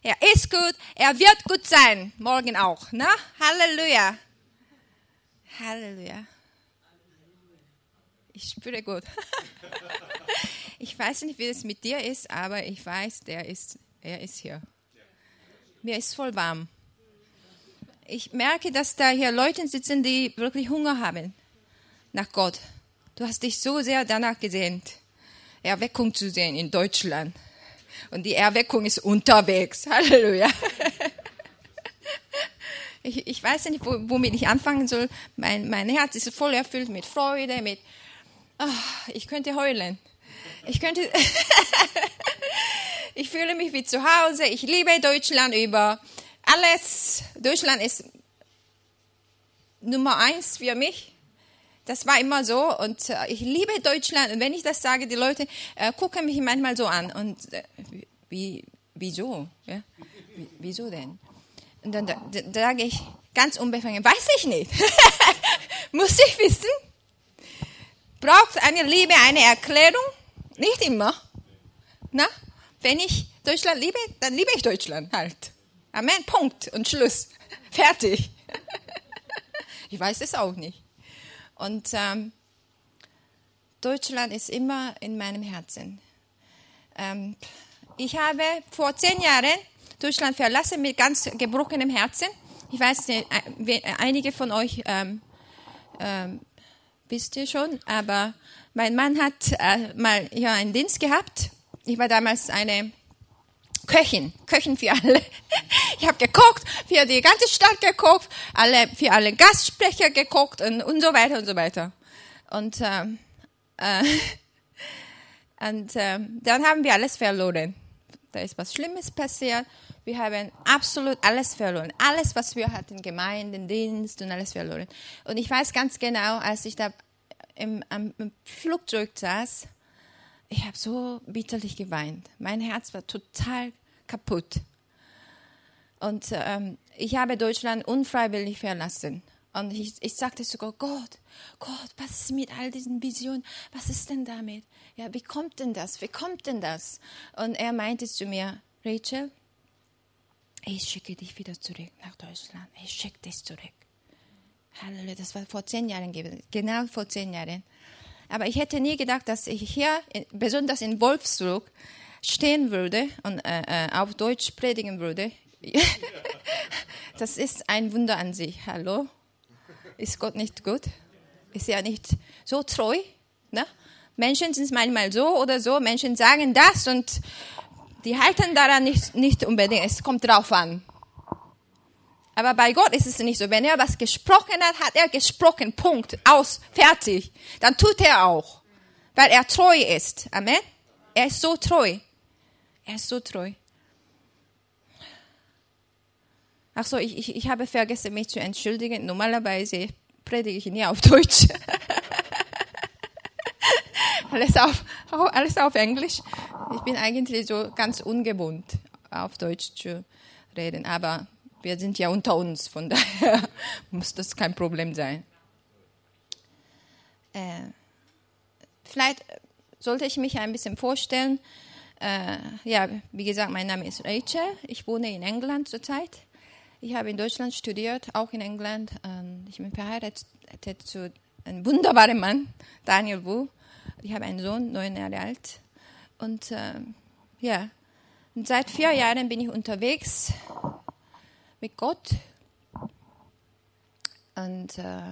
Er ist gut, er wird gut sein, morgen auch. Ne? Halleluja. Halleluja. Ich spüre gut. Ich weiß nicht, wie es mit dir ist, aber ich weiß, er ist hier. Mir ist voll warm. Ich merke, dass da hier Leute sitzen, die wirklich Hunger haben nach Gott. Du hast dich so sehr danach gesehnt, Erweckung zu sehen in Deutschland. Und die Erweckung ist unterwegs. Halleluja. Ich weiß nicht, womit ich anfangen soll. Mein Herz ist voll erfüllt mit Freude, ich könnte heulen. Ich fühle mich wie zu Hause. Ich liebe Deutschland über alles. Deutschland ist Nummer 1 für mich. Das war immer so und ich liebe Deutschland. Und wenn ich das sage, die Leute gucken mich manchmal so an. Und wieso? Ja? Wieso denn? Und dann sage ich ganz unbefangen, weiß ich nicht. Muss ich wissen? Braucht eine Liebe eine Erklärung? Nicht immer. Na? Wenn ich Deutschland liebe, dann liebe ich Deutschland halt. Amen, Punkt und Schluss. Fertig. Ich weiß es auch nicht. Und Deutschland ist immer in meinem Herzen. Ich habe vor 10 Jahren Deutschland verlassen mit ganz gebrochenem Herzen. Ich weiß nicht, einige von euch wisst ihr schon, aber mein Mann hat mal hier einen Dienst gehabt. Ich war damals eine Köchin für alle. Ich habe gekocht, für die ganze Stadt gekocht, für alle Gastsprecher gekocht und so weiter und so weiter. Und dann haben wir alles verloren. Da ist was Schlimmes passiert. Wir haben absolut alles verloren. Alles, was wir hatten, Gemeindendienst und alles verloren. Und ich weiß ganz genau, als ich da am Flugzeug saß, ich habe so bitterlich geweint. Mein Herz war total kaputt. Und ich habe Deutschland unfreiwillig verlassen. Und ich sagte sogar, Gott, was ist mit all diesen Visionen? Was ist denn damit? Ja, wie kommt denn das? Und er meinte zu mir, Rachel, ich schicke dich wieder zurück nach Deutschland. Ich schicke dich zurück. Halleluja, das war vor 10 Jahren gewesen. Genau vor 10 Jahren. Aber ich hätte nie gedacht, dass ich hier, besonders in Wolfsburg, stehen würde und auf Deutsch predigen würde. Das ist ein Wunder an sich. Hallo? Ist Gott nicht gut? Ist er nicht so treu? Ne? Menschen sind manchmal so oder so. Menschen sagen das und die halten daran nicht unbedingt. Es kommt drauf an. Aber bei Gott ist es nicht so. Wenn er was gesprochen hat, hat er gesprochen. Punkt. Aus. Fertig. Dann tut er auch. Weil er treu ist. Amen. Er ist so treu. Ach so, ich habe vergessen, mich zu entschuldigen. Normalerweise predige ich nie auf Deutsch. Alles auf Englisch. Ich bin eigentlich so ganz ungewohnt, auf Deutsch zu reden. Aber wir sind ja unter uns, von daher muss das kein Problem sein. Vielleicht sollte ich mich ein bisschen vorstellen. Ja, wie gesagt, mein Name ist Rachel. Ich wohne in England zurzeit. Ich habe in Deutschland studiert, auch in England. Ich bin verheiratet zu einem wunderbaren Mann, Daniel Wu. Ich habe einen Sohn, 9 Jahre alt. Und ja, und seit 4 Jahren bin ich unterwegs mit Gott. Und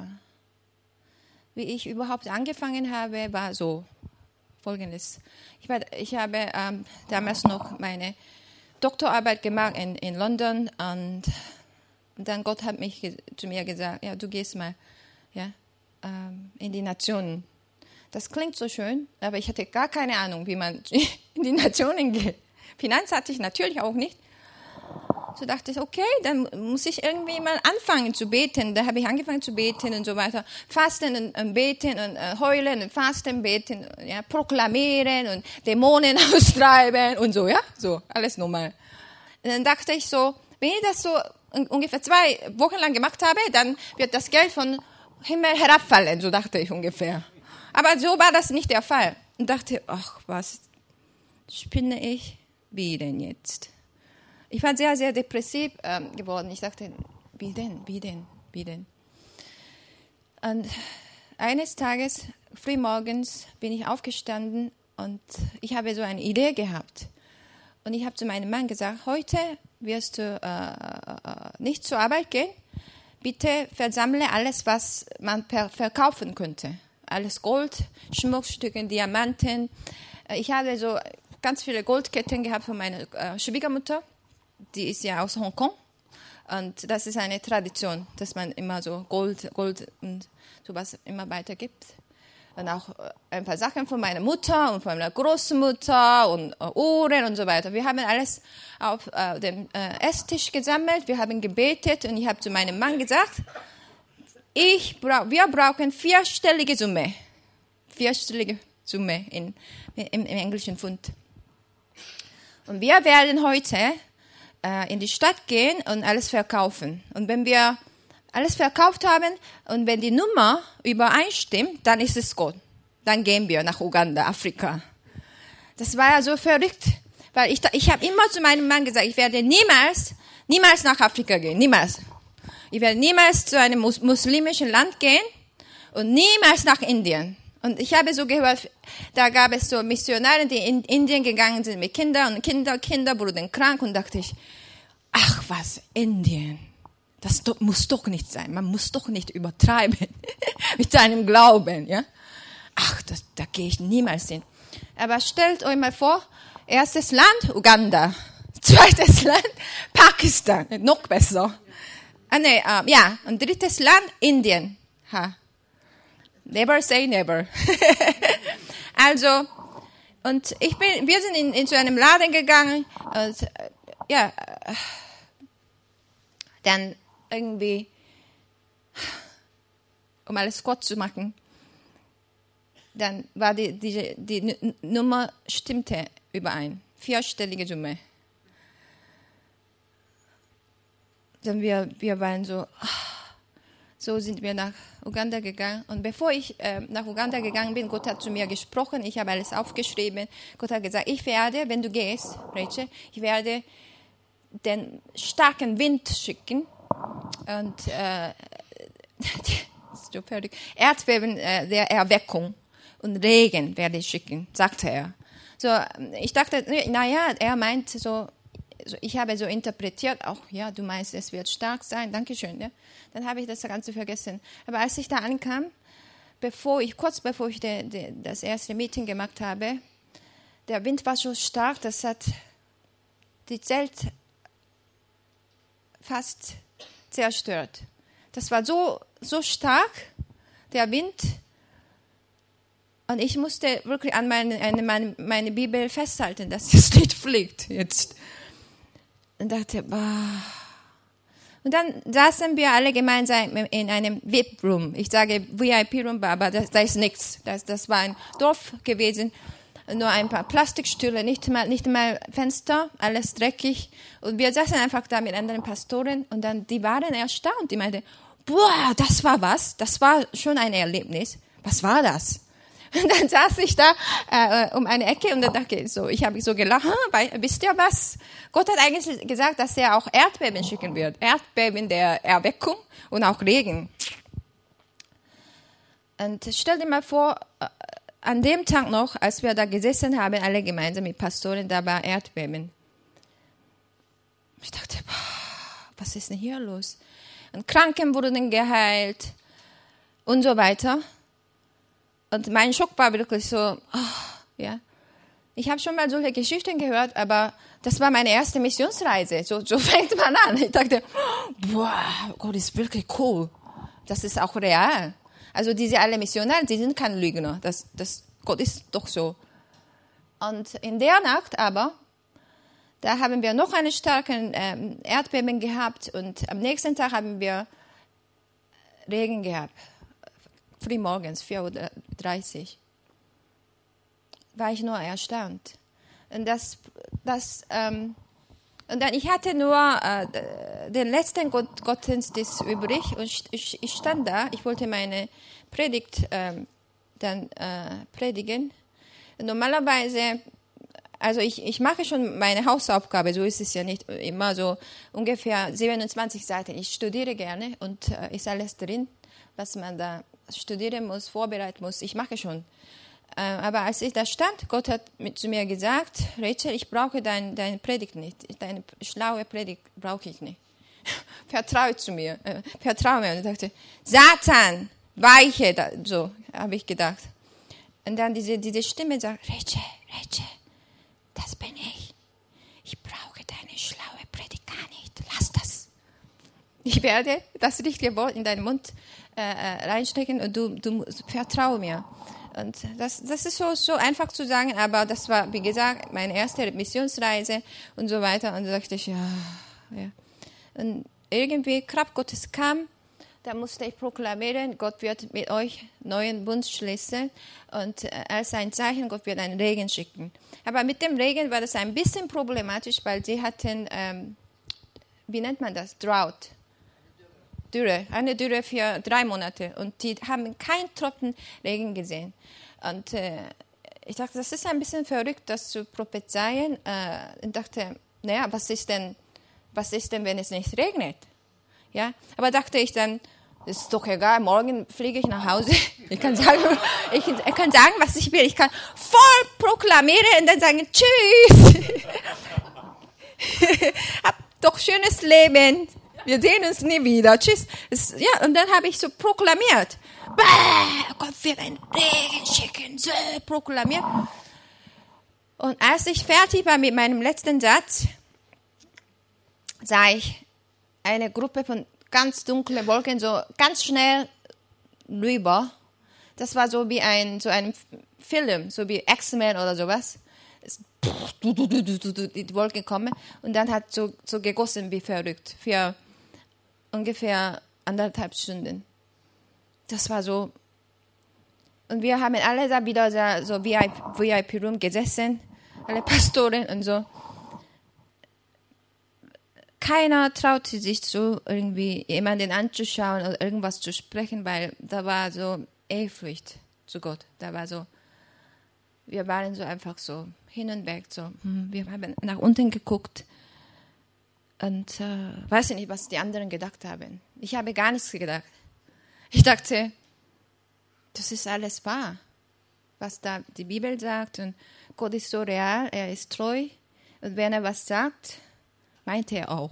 wie ich überhaupt angefangen habe, war so Folgendes. Ich habe damals noch meine Doktorarbeit gemacht in London und dann Gott hat zu mir gesagt, ja, du gehst mal in die Nationen. Das klingt so schön, aber ich hatte gar keine Ahnung, wie man in die Nationen geht. Finanz hatte ich natürlich auch nicht. So dachte ich, okay, dann muss ich irgendwie mal anfangen zu beten. Da habe ich angefangen zu beten und so weiter. Fasten und beten und heulen und fasten, beten, ja, proklamieren und Dämonen austreiben und so, ja, so, alles normal. Und dann dachte ich so, wenn ich das so ungefähr 2 Wochen lang gemacht habe, dann wird das Geld vom Himmel herabfallen, so dachte ich ungefähr. Aber so war das nicht der Fall. Und dachte, ach, was spinne ich? Wie denn jetzt? ich war sehr, sehr depressiv geworden. Ich dachte, wie denn? Und eines Tages, frühmorgens, bin ich aufgestanden und ich habe so eine Idee gehabt. Und ich habe zu meinem Mann gesagt, heute wirst du nicht zur Arbeit gehen. Bitte versammle alles, was man verkaufen könnte. Alles Gold, Schmuckstücke, Diamanten. Ich habe so ganz viele Goldketten gehabt von meiner Schwiegermutter. Die ist ja aus Hongkong. Und das ist eine Tradition, dass man immer so Gold und sowas immer weitergibt. Und auch ein paar Sachen von meiner Mutter und von meiner Großmutter und Uhren und so weiter. Wir haben alles auf dem Esstisch gesammelt, wir haben gebetet und ich habe zu meinem Mann gesagt, wir brauchen vierstellige Summe. Vierstellige Summe im englischen Pfund. Und wir werden heute in die Stadt gehen und alles verkaufen. Und wenn wir alles verkauft haben und wenn die Nummer übereinstimmt, dann ist es gut. Dann gehen wir nach Uganda, Afrika. Das war ja so verrückt, weil ich habe immer zu meinem Mann gesagt, ich werde niemals nach Afrika gehen, niemals. Ich werde niemals zu einem muslimischen Land gehen und niemals nach Indien. Und ich habe so gehört, da gab es so Missionare, die in Indien gegangen sind mit Kindern und Kinder wurden krank und dachte ich, ach was, Indien. Das muss doch nicht sein. Man muss doch nicht übertreiben mit seinem Glauben. Ja? Ach, da gehe ich niemals hin. Aber stellt euch mal vor, erstes Land Uganda, zweites Land Pakistan, noch besser. Und drittes Land Indien. Never say never. Also, und wir sind in so einem Laden gegangen und dann irgendwie, um alles kurz zu machen, dann war die Nummer stimmte überein. Vierstellige Summe. Dann wir waren so sind wir nach Uganda gegangen. Und bevor ich nach Uganda gegangen bin, Gott hat zu mir gesprochen, ich habe alles aufgeschrieben. Gott hat gesagt, wenn du gehst, Rachel, ich werde den starken Wind schicken und Erdbeben der Erweckung und Regen werde ich schicken, sagte er. So, ich dachte, er meint so, ich habe so interpretiert, auch, ja, du meinst, es wird stark sein, Dankeschön. Ja. Dann habe ich das Ganze vergessen. Aber als ich da ankam, kurz bevor ich das erste Meeting gemacht habe, der Wind war so stark, das hat die Zelt fast zerstört. Das war so stark, der Wind. Und ich musste wirklich an meine Bibel festhalten, dass das nicht fliegt jetzt. Und dachte, Und dann saßen wir alle gemeinsam in einem VIP-Room. Ich sage VIP-Room, aber da ist nichts. Das war ein Dorf gewesen. Nur ein paar Plastikstühle, nicht mal Fenster, alles dreckig. Und wir saßen einfach da mit anderen Pastoren und dann, die waren erstaunt. Die meinten, das war was? Das war schon ein Erlebnis. Was war das? Und dann saß ich da um eine Ecke und dann dachte ich so, ich habe so gelacht, wisst ihr was? Gott hat eigentlich gesagt, dass er auch Erdbeben schicken wird. Erdbeben der Erweckung und auch Regen. Und stell dir mal vor, an dem Tag noch, als wir da gesessen haben, alle gemeinsam mit Pastoren, da war Erdbeben. Ich dachte, was ist denn hier los? Und Kranken wurden geheilt und so weiter. Und mein Schock war wirklich so, ja. Ich habe schon mal solche Geschichten gehört, aber das war meine erste Missionsreise. So fängt man an. Ich dachte, Gott ist wirklich cool. Das ist auch real. Also diese alle Missionare, die sind keine Lügner. Gott ist doch so. Und in der Nacht aber, da haben wir noch einen starken Erdbeben gehabt und am nächsten Tag haben wir Regen gehabt. Frühmorgens, 4:30 Uhr. War ich nur erstaunt. Und und dann, ich hatte nur den letzten Gottesdienst übrig und ich stand da, ich wollte meine Predigt dann predigen. Und normalerweise also ich mache schon meine Hausaufgabe, so ist es ja nicht immer, so ungefähr 27 Seiten. Ich studiere gerne und ist alles drin, was man da studieren muss, vorbereiten muss. Ich mache schon. Aber als ich da stand, Gott hat zu mir gesagt, Rachel, ich brauche deine Predigt nicht. Deine schlaue Predigt brauche ich nicht. Vertraue mir. Und ich dachte, Satan, weiche. So habe ich gedacht. Und dann diese Stimme sagt, Rachel, das bin ich. Ich brauche deine schlaue Predigt gar nicht. Lass das. Ich werde das richtige Wort in deinen Mund reinstecken und du vertraue mir. Und das ist so einfach zu sagen, aber das war, wie gesagt, meine erste Missionsreise und so weiter. Und da dachte ich, ja. Und irgendwie, Kraft Gottes kam, da musste ich proklamieren, Gott wird mit euch neuen Bund schließen und als ein Zeichen, Gott wird einen Regen schicken. Aber mit dem Regen war das ein bisschen problematisch, weil sie hatten, wie nennt man das, Drought. Dürre, eine Dürre für 3 Monate und die haben keinen Tropfen Regen gesehen. Und ich dachte, das ist ein bisschen verrückt, das zu prophezeien. Und dachte, naja, was ist denn, wenn es nicht regnet? Ja, aber dachte ich dann, das ist doch egal, morgen fliege ich nach Hause. Ich kann sagen, was ich will. Ich kann voll proklamieren und dann sagen, tschüss. Hab doch schönes Leben. Wir sehen uns nie wieder. Tschüss. Ja, und dann habe ich so proklamiert. Gott wird einen Regen schicken. So proklamiert. Und als ich fertig war mit meinem letzten Satz, sah ich eine Gruppe von ganz dunklen Wolken so ganz schnell rüber. Das war so wie ein Film, so wie X-Men oder sowas. Die Wolken kommen und dann hat so gegossen wie verrückt für ungefähr 1,5 Stunden. Das war so. Und wir haben alle da wieder so VIP-Room gesessen, alle Pastoren und so. Keiner traute sich zu, irgendwie jemanden anzuschauen oder irgendwas zu sprechen, weil da war so Ehrfurcht zu Gott. Da war so, wir waren so einfach so hin und weg, so. Wir haben nach unten geguckt und weiß nicht, was die anderen gedacht haben. Ich habe gar nichts gedacht. Ich dachte, das ist alles wahr, was da die Bibel sagt und Gott ist so real, er ist treu und wenn er was sagt, meint er auch.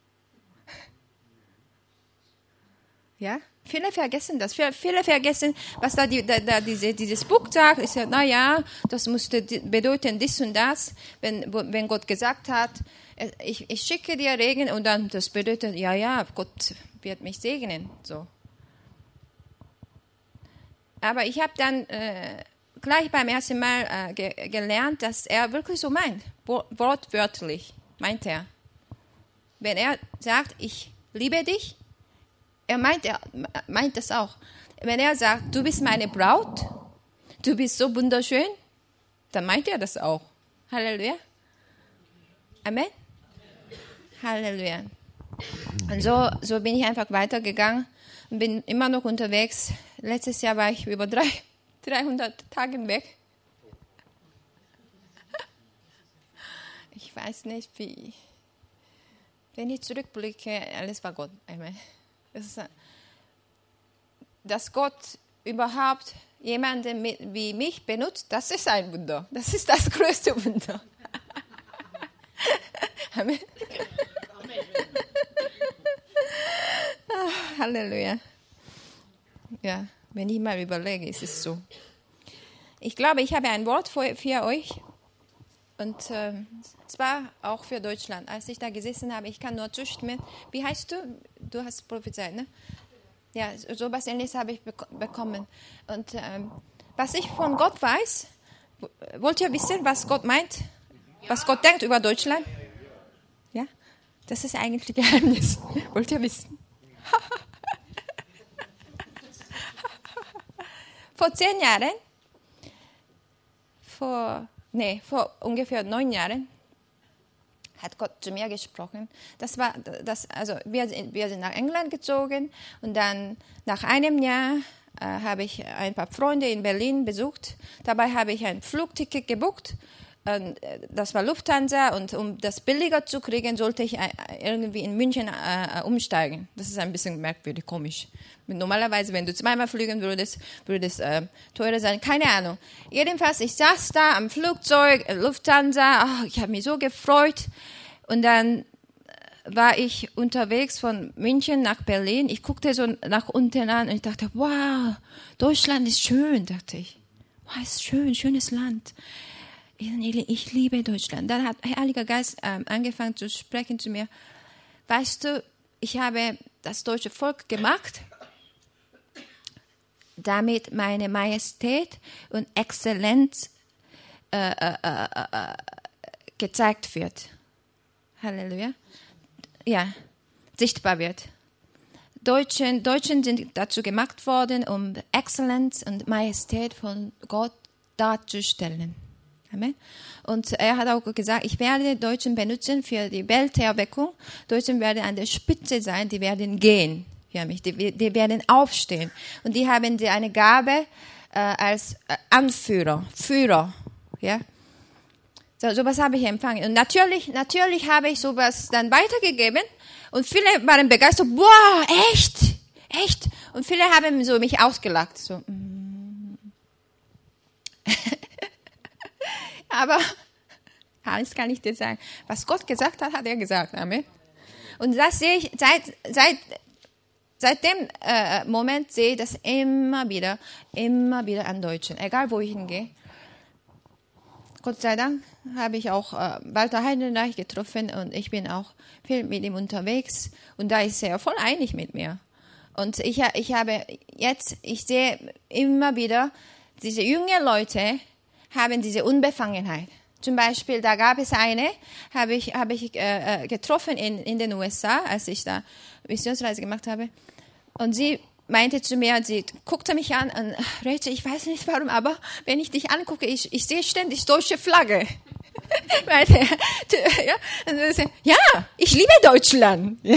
Ja? Viele vergessen das. Viele vergessen, was da dieses Buch sagt. Ist ja, naja, das musste bedeuten dies und das. Wenn Gott gesagt hat, ich schicke dir Regen und dann das bedeutet, ja, Gott wird mich segnen. So. Aber ich habe dann gleich beim ersten Mal gelernt, dass er wirklich so meint. Wortwörtlich meint er. Wenn er sagt, ich liebe dich, er meint das auch. Wenn er sagt, du bist meine Braut, du bist so wunderschön, dann meint er das auch. Halleluja. Amen. Halleluja. Und so bin ich einfach weitergegangen und bin immer noch unterwegs. Letztes Jahr war ich über 300 Tage weg. Ich weiß nicht, wie. Wenn ich zurückblicke, alles war Gott. Amen. Dass Gott überhaupt jemanden wie mich benutzt, das ist ein Wunder. Das ist das größte Wunder. Amen. Halleluja. Ja, wenn ich mal überlege, ist es so. Ich glaube, ich habe ein Wort für euch. Und es war auch für Deutschland. Als ich da gesessen habe, ich kann nur zustimmen. Wie heißt du? Du hast prophezeit, ne? Ja, sowas Ähnliches habe ich bekommen. Und was ich von Gott weiß, wollt ihr wissen, was Gott meint? Was Gott denkt über Deutschland? Ja? Das ist eigentlich ein Geheimnis. Wollt ihr wissen? Vor 10 Jahren, vor ungefähr 9 Jahren, hat Gott zu mir gesprochen. Also wir sind nach England gezogen und dann nach einem Jahr habe ich ein paar Freunde in Berlin besucht. Dabei habe ich ein Flugticket gebucht das war Lufthansa und um das billiger zu kriegen, sollte ich irgendwie in München umsteigen. Das ist ein bisschen merkwürdig, komisch. Normalerweise, wenn du zweimal fliegen würdest, würde es teurer sein. Keine Ahnung. Jedenfalls, ich saß da am Flugzeug, Lufthansa, ich habe mich so gefreut. Und dann war ich unterwegs von München nach Berlin. Ich guckte so nach unten an und ich dachte, wow, Deutschland ist schön, dachte ich. Wow, ist schön, schönes Land. Ich liebe Deutschland. Dann hat der Heilige Geist angefangen zu sprechen zu mir. Weißt du, ich habe das deutsche Volk gemacht, damit meine Majestät und Exzellenz gezeigt wird. Halleluja. Ja, sichtbar wird. Deutschen sind dazu gemacht worden, um Exzellenz und Majestät von Gott darzustellen. Amen. Und er hat auch gesagt, ich werde Deutschen benutzen für die Welterweckung. Deutschen werden an der Spitze sein, die werden gehen für mich, die werden aufstehen. Und die haben eine Gabe als Anführer, Führer. Ja? Sowas habe ich empfangen. Und natürlich habe ich sowas dann weitergegeben. Und viele waren begeistert. Boah, echt? Und viele haben so mich ausgelacht. So. Aber das kann ich dir sagen. Was Gott gesagt hat, hat er gesagt. Amen. Und das sehe ich, seit dem Moment sehe ich das immer wieder an Deutschen. Egal, wo ich hingehe. Gott sei Dank habe ich auch Walter Heidenreich getroffen und ich bin auch viel mit ihm unterwegs. Und da ist er voll einig mit mir. Und ich sehe immer wieder, diese jungen Leute haben diese Unbefangenheit. Zum Beispiel, da gab es eine, habe ich getroffen in den USA, als ich da Missionsreise gemacht habe. Und sie meinte zu mir, sie guckte mich an und Rachel, ich weiß nicht warum, aber wenn ich dich angucke, ich sehe ständig deutsche Flagge. Ja, ich liebe Deutschland. Ja.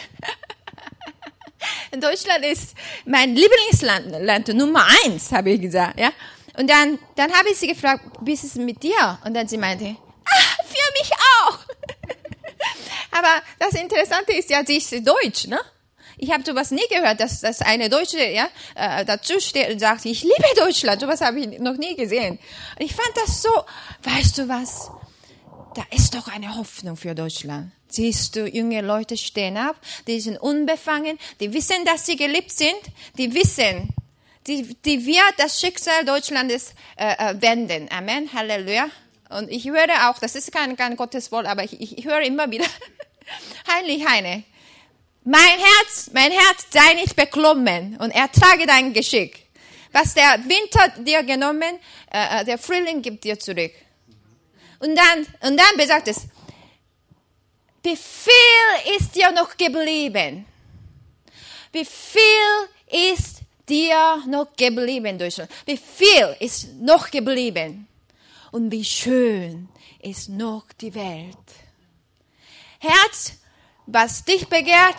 Deutschland ist mein Lieblingsland Nummer 1, habe ich gesagt. Ja. Und dann habe ich sie gefragt, wie ist es mit dir? Und dann sie meinte, für mich auch. Aber das Interessante ist ja, sie ist deutsch, ne? Ich habe sowas nie gehört, dass eine Deutsche dazu steht und sagt, ich liebe Deutschland. Sowas habe ich noch nie gesehen. Und ich fand das so, weißt du was, da ist doch eine Hoffnung für Deutschland. Siehst du, junge Leute stehen ab, die sind unbefangen, die wissen, dass sie geliebt sind, die wissen, die wird das Schicksal Deutschlandes wenden. Amen, Halleluja. Und ich höre auch, das ist kein Gotteswort, aber ich höre immer wieder, Heilig Heine, mein Herz sei nicht beklommen und ertrage dein Geschick. Was der Winter dir genommen, der Frühling gibt dir zurück. Und dann besagt es, wie viel ist dir noch geblieben? Wie viel ist dir noch geblieben, Deutschland? Wie viel ist noch geblieben? Und wie schön ist noch die Welt? Herz, was dich begehrt,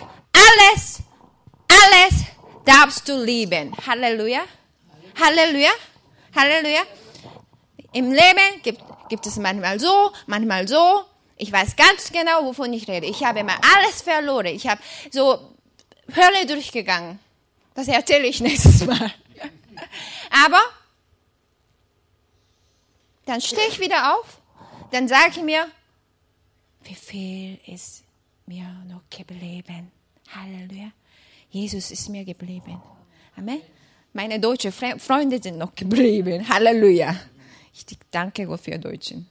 alles darfst du lieben. Halleluja. Halleluja. Halleluja. Im Leben gibt es manchmal so. Ich weiß ganz genau, wovon ich rede. Ich habe mal alles verloren. Ich habe so Hölle durchgegangen. Das erzähle ich nächstes Mal. Aber dann stehe ich wieder auf. Dann sage ich mir, wie viel ist mir noch geblieben? Halleluja. Jesus ist mir geblieben. Amen. Meine deutschen Freunde sind noch geblieben. Halleluja. Ich danke Gott für Deutschen.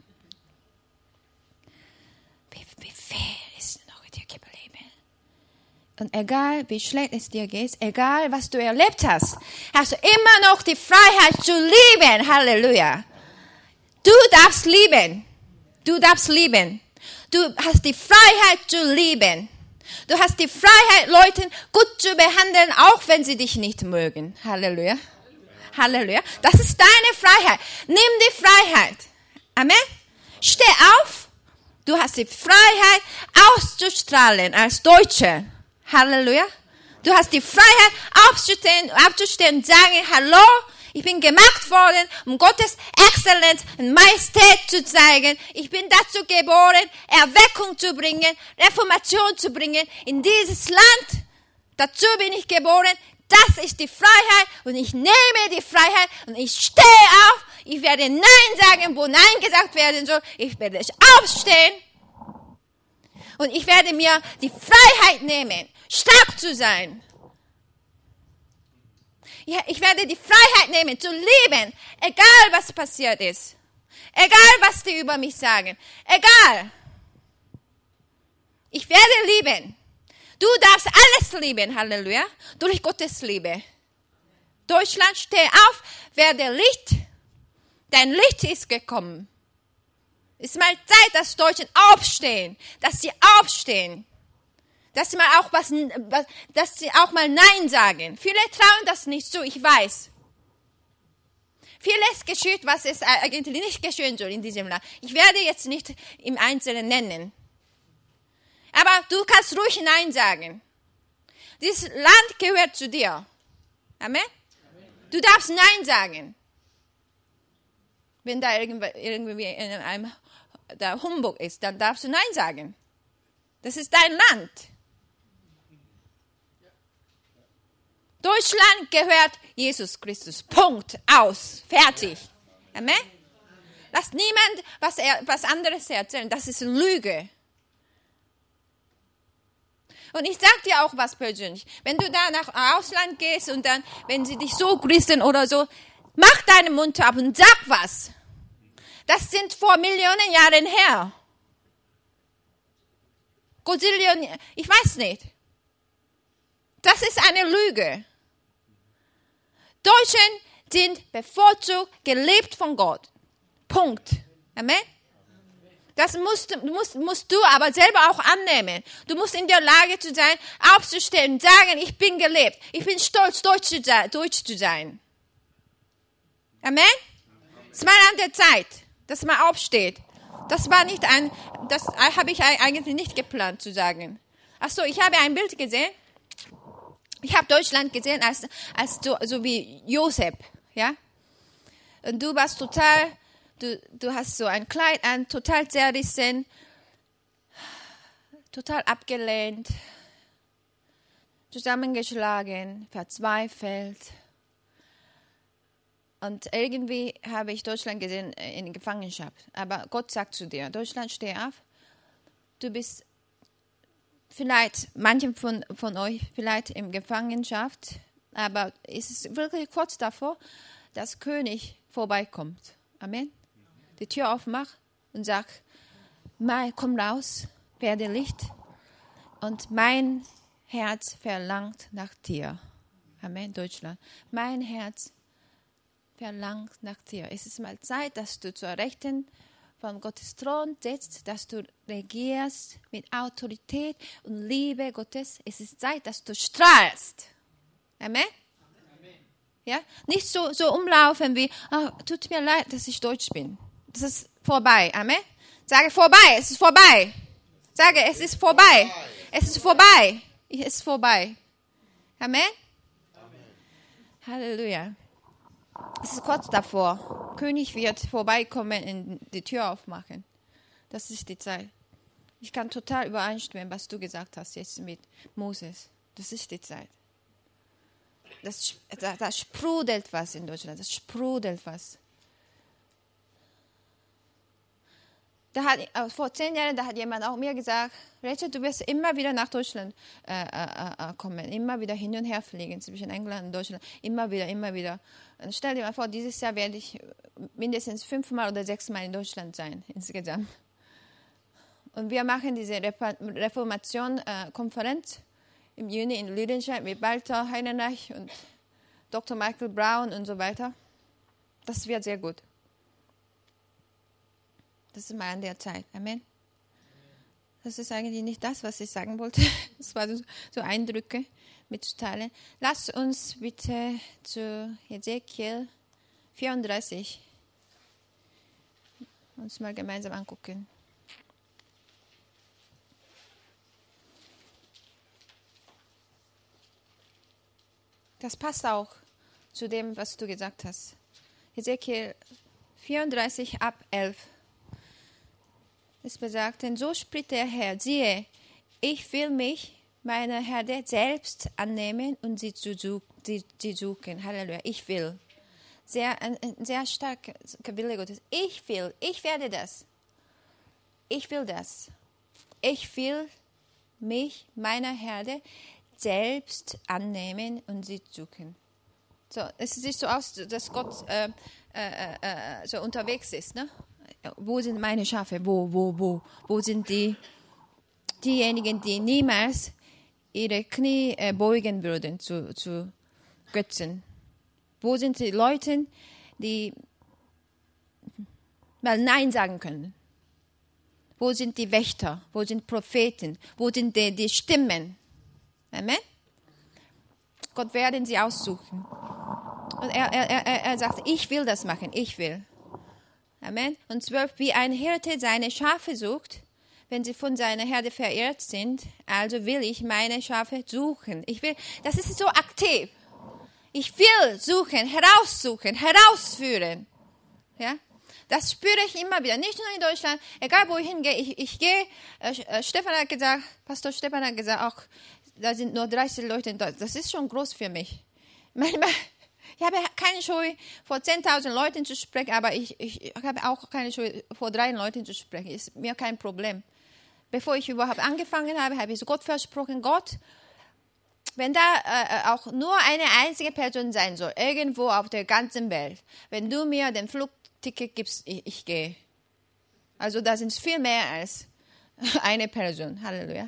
Wie viel ist noch dir geblieben? Und egal, wie schlecht es dir geht, egal, was du erlebt hast, hast du immer noch die Freiheit zu lieben. Halleluja. Du darfst lieben. Du darfst lieben. Du hast die Freiheit zu lieben. Du hast die Freiheit, Leuten gut zu behandeln, auch wenn sie dich nicht mögen. Halleluja. Halleluja. Das ist deine Freiheit. Nimm die Freiheit. Amen. Steh auf. Du hast die Freiheit, auszustrahlen als Deutscher. Halleluja. Du hast die Freiheit, aufzustehen und sagen, hallo, Ich bin gemacht worden, um Gottes Exzellenz und Majestät zu zeigen. Ich bin dazu geboren, Erweckung zu bringen, Reformation zu bringen in dieses Land. Dazu bin ich geboren. Das ist die Freiheit und ich nehme die Freiheit und ich stehe auf. Ich werde Nein sagen, wo Nein gesagt werden soll. Ich werde aufstehen und ich werde mir die Freiheit nehmen, stark zu sein. Ich werde die Freiheit nehmen, zu leben, egal was passiert ist. Egal was die über mich sagen. Egal. Ich werde lieben. Du darfst alles lieben, Halleluja, durch Gottes Liebe. Deutschland, steh auf, werde Licht. Dein Licht ist gekommen. Es ist mal Zeit, dass Deutschen aufstehen, dass sie aufstehen. Dass sie auch mal Nein sagen. Viele trauen das nicht zu, ich weiß. Vieles geschieht, was es eigentlich nicht geschehen soll in diesem Land. Ich werde jetzt nicht im Einzelnen nennen. Aber du kannst ruhig Nein sagen. Dieses Land gehört zu dir. Amen? Du darfst Nein sagen. Wenn da irgendwie in einem der Humbug ist, dann darfst du Nein sagen. Das ist dein Land. Deutschland gehört Jesus Christus. Punkt. Aus. Fertig. Amen? Lass niemand was anderes erzählen. Das ist Lüge. Und ich sag dir auch was persönlich. Wenn du da nach Ausland gehst und dann, wenn sie dich so grüßen oder so, mach deinen Mund ab und sag was. Das sind vor Millionen Jahren her. Gazillion, ich weiß nicht. Das ist eine Lüge. Deutschen sind bevorzugt gelebt von Gott. Punkt. Amen? Das musst du aber selber auch annehmen. Du musst in der Lage zu sein, aufzustehen und sagen, ich bin gelebt. Ich bin stolz, Deutsch zu sein. Amen? Es ist mal an der Zeit, dass man aufsteht. Das habe ich eigentlich nicht geplant zu sagen. Ach so, ich habe ein Bild gesehen. Ich habe Deutschland gesehen als so wie Josef, ja? Und du warst du hast so ein Kleid an, total zerrissen, total abgelehnt, zusammengeschlagen, verzweifelt. Und irgendwie habe ich Deutschland gesehen in Gefangenschaft. Aber Gott sagt zu dir, Deutschland, steh auf. Du bist vielleicht, manche von euch vielleicht in Gefangenschaft, aber es ist wirklich kurz davor, dass König vorbeikommt. Amen. Die Tür aufmacht und sagt, komm raus, werde Licht und mein Herz verlangt nach dir. Amen, Deutschland. Mein Herz verlangt nach dir. Es ist mal Zeit, dass du zur Rechten von Gottes Thron sitzt, dass du regierst mit Autorität und Liebe Gottes. Es ist Zeit, dass du strahlst. Amen? Ja? Nicht so umlaufen wie, tut mir leid, dass ich Deutsch bin. Das ist vorbei. Amen? Sage vorbei, es ist vorbei. Sage, es ist vorbei. Es ist vorbei. Es ist vorbei. Amen? Halleluja. Es ist kurz davor. König wird vorbeikommen und die Tür aufmachen. Das ist die Zeit. Ich kann total übereinstimmen, was du gesagt hast jetzt mit Moses. Das ist die Zeit. Da sprudelt was in Deutschland. Das sprudelt was. Vor 10 Jahren, da hat jemand auch mir gesagt, Rachel, du wirst immer wieder nach Deutschland kommen, immer wieder hin und her fliegen zwischen England und Deutschland, immer wieder. Und stell dir mal vor, dieses Jahr werde ich mindestens 5-mal oder 6-mal in Deutschland sein, insgesamt. Und wir machen diese Reformation-Konferenz im Juni in Lüdenscheid mit Walter Heinrich und Dr. Michael Brown und so weiter. Das wird sehr gut. Das ist mal an der Zeit. Amen. Das ist eigentlich nicht das, was ich sagen wollte. Das waren so Eindrücke mitzuteilen. Lass uns bitte zu Hesekiel 34 uns mal gemeinsam angucken. Das passt auch zu dem, was du gesagt hast. Hesekiel 34 ab 11. Es besagt, denn so spricht der Herr, siehe, ich will mich meiner Herde selbst annehmen und sie suchen. Halleluja, ich will. Ein sehr starker Wille Gottes. Ich werde das. Ich will das. Ich will mich meiner Herde selbst annehmen und sie suchen. So, es sieht so aus, dass Gott so unterwegs ist. Ne? Wo sind meine Schafe? Wo sind diejenigen, die niemals ihre Knie beugen würden zu Götzen? Wo sind die Leute, die mal Nein sagen können? Wo sind die Wächter? Wo sind Propheten? Wo sind die Stimmen? Amen? Gott werden sie aussuchen. Und er sagt, ich will das machen, ich will. Amen. Und 12, wie ein Hirte seine Schafe sucht, wenn sie von seiner Herde verirrt sind, also will ich meine Schafe suchen. Ich will, das ist so aktiv. Ich will suchen, herausführen. Ja? Das spüre ich immer wieder, nicht nur in Deutschland, egal wo ich hingehe. Ich gehe, Pastor Stefan hat gesagt, auch da sind nur 30 Leute in Deutschland. Das ist schon groß für mich. Manchmal, ich habe keine Scheu, vor 10.000 Leuten zu sprechen, aber ich habe auch keine Scheu, vor 3 Leuten zu sprechen. Ist mir kein Problem. Bevor ich überhaupt angefangen habe, habe ich Gott versprochen, Gott, wenn da auch nur eine einzige Person sein soll, irgendwo auf der ganzen Welt, wenn du mir den Flugticket gibst, ich gehe. Also da sind es viel mehr als eine Person. Halleluja.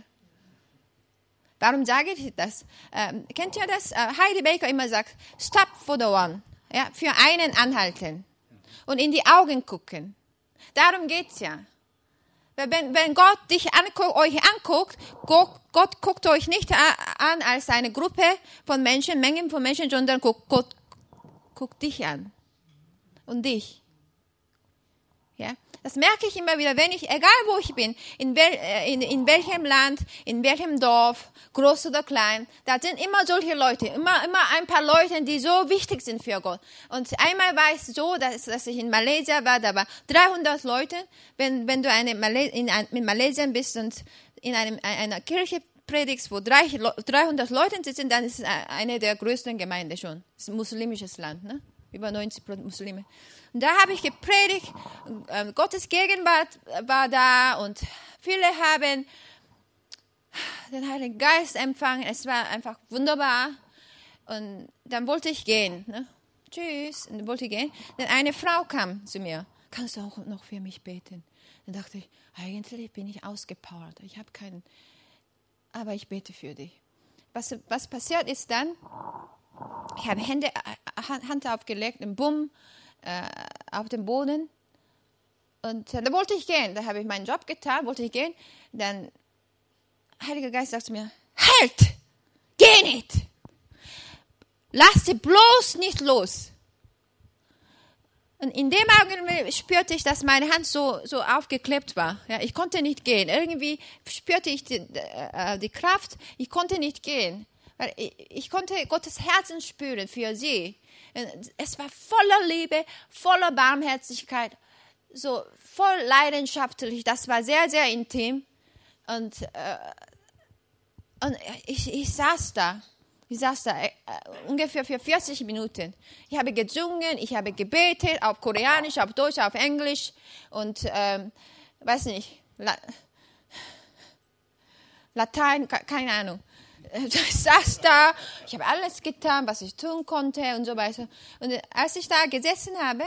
Warum sage ich das? Kennt ihr das? Heidi Baker immer sagt, stop for the one. Ja, für einen anhalten und in die Augen gucken. Darum geht es ja. Wenn Gott euch anguckt, Gott guckt euch nicht an als eine Gruppe von Menschen, Mengen von Menschen, sondern Gott guckt dich an und dich. Ja? Das merke ich immer wieder, wenn ich, egal wo ich bin, in welchem Land, in welchem Dorf, groß oder klein, da sind immer solche Leute, immer ein paar Leute, die so wichtig sind für Gott. Und einmal war es so, dass ich in Malaysia war, da waren 300 Leute. Wenn du in Malaysia bist und in einer Kirche predigst, wo 300 Leute sitzen, dann ist es eine der größten Gemeinden schon. Es ist ein muslimisches Land, ne? Über 90% Muslime. Und da habe ich gepredigt, Gottes Gegenwart war da und viele haben den Heiligen Geist empfangen. Es war einfach wunderbar. Und dann wollte ich gehen. Ne? Tschüss. Und dann wollte ich gehen. Dann eine Frau kam zu mir. Kannst du auch noch für mich beten? Dann dachte ich, eigentlich bin ich ausgepowert. Ich habe keinen, aber ich bete für dich. Was passiert ist dann? Ich habe Hand aufgelegt, einen Bumm auf den Boden. Und da wollte ich gehen. Da habe ich meinen Job getan, wollte ich gehen. Dann Heiliger Geist sagt zu mir, halt! Geh nicht! Lass sie bloß nicht los. Und in dem Augenblick spürte ich, dass meine Hand so aufgeklebt war. Ja, ich konnte nicht gehen. Irgendwie spürte ich die Kraft. Ich konnte nicht gehen. Weil ich konnte Gottes Herzen spüren für sie. Es war voller Liebe, voller Barmherzigkeit, so voll leidenschaftlich. Das war sehr, sehr intim. Und ich saß da. Ungefähr für 40 Minuten. Ich habe gesungen, ich habe gebetet, auf Koreanisch, auf Deutsch, auf Englisch und, weiß nicht, Latein, keine Ahnung. Ich saß da, ich habe alles getan, was ich tun konnte und so weiter. Und als ich da gesessen habe,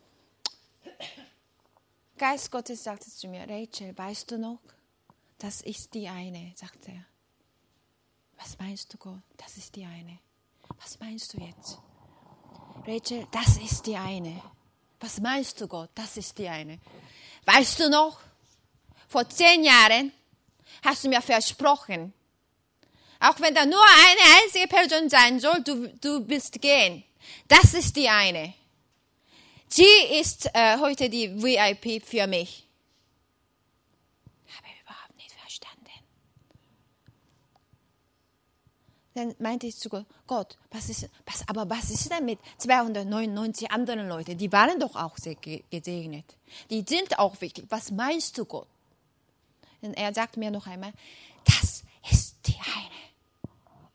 Geist Gottes sagte zu mir, Rachel, weißt du noch, das ist die eine, sagte er. Was meinst du, Gott? Das ist die eine. Was meinst du jetzt? Rachel, das ist die eine. Was meinst du, Gott? Das ist die eine. Weißt du noch, vor 10 Jahren hast du mir versprochen, auch wenn da nur eine einzige Person sein soll, du willst gehen. Das ist die eine. Sie ist heute die VIP für mich. Habe ich überhaupt nicht verstanden. Dann meinte ich zu Gott, was ist denn mit 299 anderen Leuten? Die waren doch auch sehr gesegnet. Die sind auch wichtig. Was meinst du, Gott? Und er sagt mir noch einmal, das ist die eine.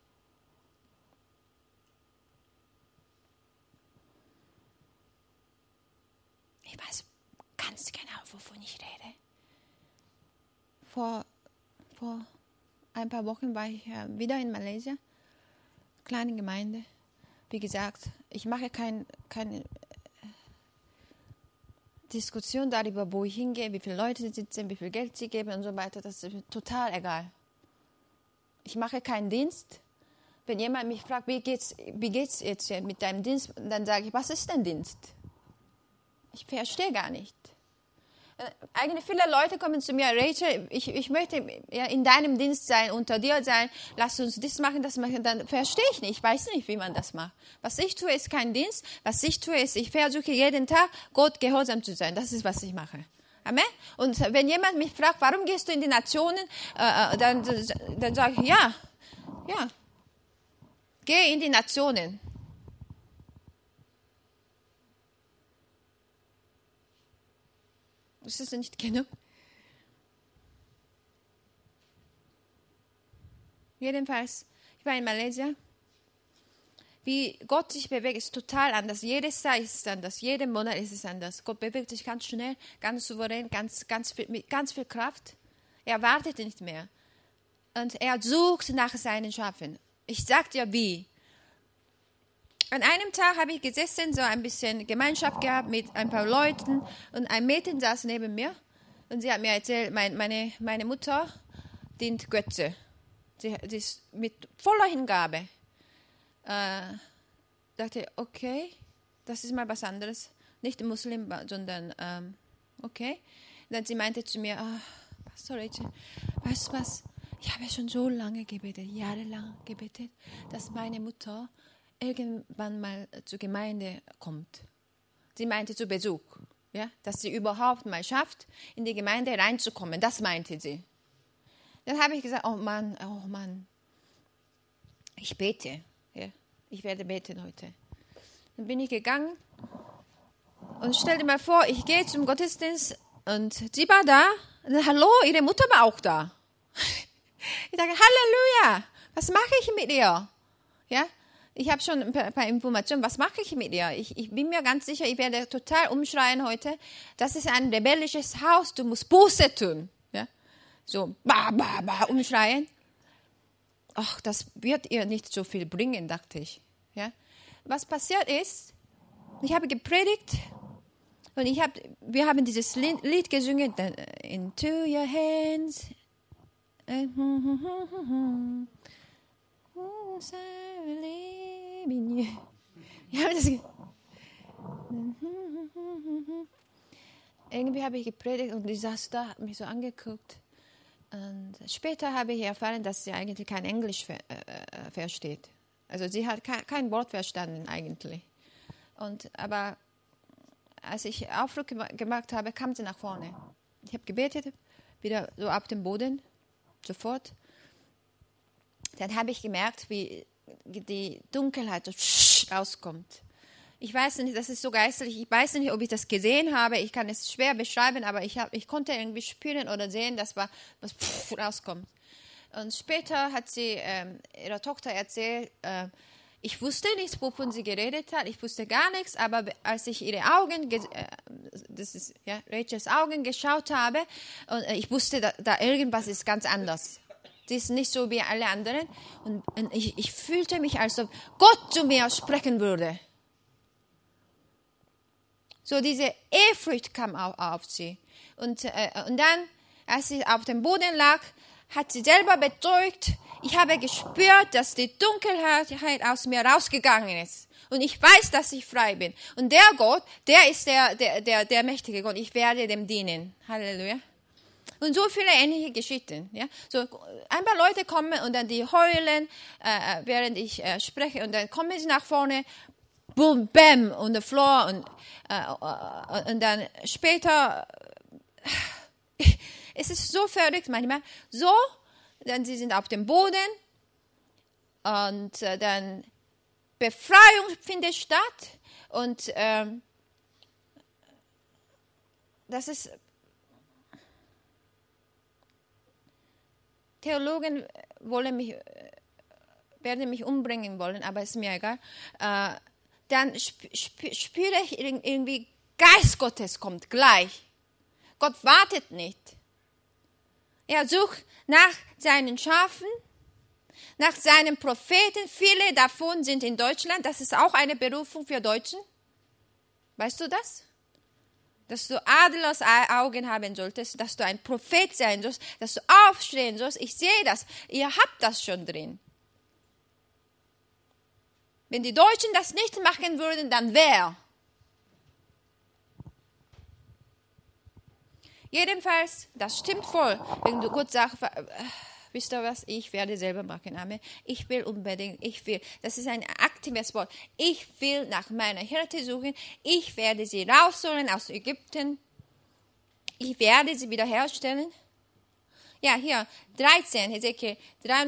Ich weiß ganz genau, wovon ich rede. Vor ein paar Wochen war ich wieder in Malaysia, kleine Gemeinde. Wie gesagt, ich mache keine Diskussion darüber, wo ich hingehe, wie viele Leute sitzen, wie viel Geld sie geben und so weiter. Das ist mir total egal. Ich mache keinen Dienst. Wenn jemand mich fragt, wie geht's jetzt mit deinem Dienst, dann sage ich, was ist denn Dienst? Ich verstehe gar nicht. Eigentlich viele Leute kommen zu mir, Rachel, ich möchte in deinem Dienst sein, unter dir sein, lass uns das machen, dann verstehe ich nicht, ich weiß nicht, wie man das macht. Was ich tue, ist kein Dienst, was ich tue, ist, ich versuche jeden Tag, Gott gehorsam zu sein, das ist, was ich mache. Amen? Und wenn jemand mich fragt, warum gehst du in die Nationen, dann sage ich, ja, geh in die Nationen. Das ist nicht genug. Jedenfalls, ich war in Malaysia. Wie Gott sich bewegt, ist total anders. Jedes Jahr ist es anders. Jeden Monat ist es anders. Gott bewegt sich ganz schnell, ganz souverän, mit ganz viel Kraft. Er wartet nicht mehr. Und er sucht nach seinen Schafen. Ich sage dir wie. An einem Tag habe ich gesessen, so ein bisschen Gemeinschaft gehabt mit ein paar Leuten und ein Mädchen saß neben mir und sie hat mir erzählt, meine Mutter dient Götze. Sie ist mit voller Hingabe. Dachte, okay, das ist mal was anderes. Nicht Muslim, sondern okay. Dann sie meinte zu mir, Pastor Rachel, weißt du was, ich habe schon so lange gebetet, jahrelang gebetet, dass meine Mutter irgendwann mal zur Gemeinde kommt. Sie meinte zu Besuch, ja, dass sie überhaupt mal schafft, in die Gemeinde reinzukommen. Das meinte sie. Dann habe ich gesagt, oh Mann, ich bete. Ja, ich werde beten heute. Dann bin ich gegangen und stell dir mal vor, ich gehe zum Gottesdienst und sie war da. Und dann, hallo, ihre Mutter war auch da. Ich dachte, Halleluja, was mache ich mit ihr? Ja, ich habe schon ein paar Informationen, was mache ich mit ihr? Ich bin mir ganz sicher, ich werde total umschreien heute. Das ist ein rebellisches Haus, du musst Buße tun. Ja? So, umschreien. Ach, das wird ihr nicht so viel bringen, dachte ich. Ja? Was passiert ist, ich habe gepredigt und wir haben dieses Lied gesungen, Into Your Hands. Irgendwie habe ich gepredigt und die saß da, hat mich so angeguckt. Und später habe ich erfahren, dass sie eigentlich kein Englisch versteht. Also sie hat kein Wort verstanden eigentlich. Aber als ich Aufruf gemacht habe, kam sie nach vorne. Ich habe gebetet, wieder so ab dem Boden, sofort. Dann habe ich gemerkt, wie die Dunkelheit so rauskommt. Ich weiß nicht, das ist so geistlich, ich weiß nicht, ob ich das gesehen habe, ich kann es schwer beschreiben, aber ich konnte irgendwie spüren oder sehen, dass was rauskommt. Und später hat sie ihrer Tochter erzählt, ich wusste nicht, wovon sie geredet hat, ich wusste gar nichts, aber als ich ihre Augen, Rachels Augen geschaut habe, und ich wusste, da irgendwas ist ganz anders. Sie ist nicht so wie alle anderen. Und ich fühlte mich, als ob Gott zu mir sprechen würde. So diese Ehrfurcht kam auf sie. Und dann, als sie auf dem Boden lag, hat sie selber bezeugt, ich habe gespürt, dass die Dunkelheit aus mir rausgegangen ist. Und ich weiß, dass ich frei bin. Und der Gott, der ist der mächtige Gott. Ich werde dem dienen. Halleluja. Und so viele ähnliche Geschichten. Ja? So ein paar Leute kommen und dann die heulen, während ich spreche. Und dann kommen sie nach vorne, boom, bam, on the floor. Und dann später, es ist so verrückt manchmal. So, dann sie sind auf dem Boden Und dann Befreiung findet statt. Und das ist, Theologen werden mich umbringen wollen, aber ist mir egal. Dann spüre ich irgendwie, Geist Gottes kommt gleich. Gott wartet nicht. Er sucht nach seinen Schafen, nach seinen Propheten. Viele davon sind in Deutschland. Das ist auch eine Berufung für Deutschen. Weißt du das? Dass du Adlersaugen haben solltest, dass du ein Prophet sein sollst, dass du aufstehen sollst. Ich sehe das. Ihr habt das schon drin. Wenn die Deutschen das nicht machen würden, dann wer? Jedenfalls, das stimmt voll. Wenn du Gott sagst, wisst ihr was, ich werde selber machen. Amen. Ich will unbedingt, das ist ein aktives Wort. Ich will nach meiner Hirte suchen. Ich werde sie rausholen aus Ägypten. Ich werde sie wiederherstellen. Ja, hier, 13, Hesekiel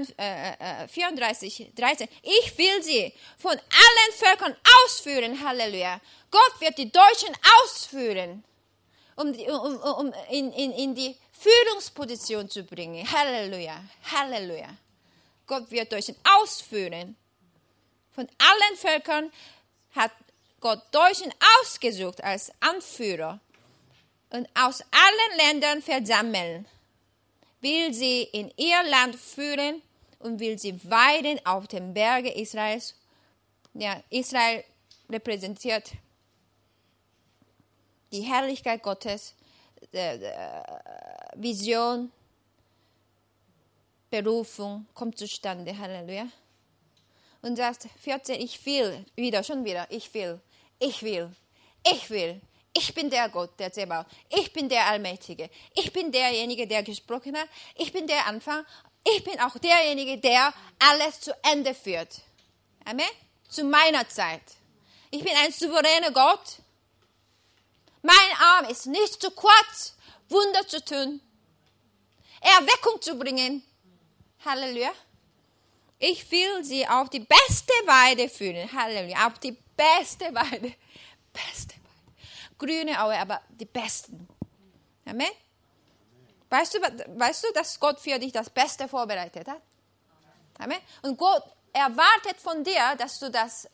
34, 13. Ich will sie von allen Völkern ausführen. Halleluja. Gott wird die Deutschen ausführen, um in die Führungsposition zu bringen. Halleluja, Halleluja. Gott wird Deutschen ausführen. Von allen Völkern hat Gott Deutschen ausgesucht als Anführer und aus allen Ländern versammeln. Will sie in ihr Land führen und will sie weiden auf den Bergen Israels. Ja, Israel repräsentiert die Herrlichkeit Gottes, Vision, Berufung kommt zustande. Halleluja. Und sagt 14, ich will, ich will. Ich bin der Gott, der Zebaoth. Ich bin der Allmächtige. Ich bin derjenige, der gesprochen hat. Ich bin der Anfang. Ich bin auch derjenige, der alles zu Ende führt. Amen? Zu meiner Zeit. Ich bin ein souveräner Gott. Mein Arm ist nicht zu kurz, Wunder zu tun, Erweckung zu bringen. Halleluja. Ich will sie auf die beste Weide führen. Halleluja. Auf die beste Weide. Grüne Aue, aber die besten. Amen. Weißt du, dass Gott für dich das Beste vorbereitet hat? Amen. Und Gott erwartet von dir, dass du das,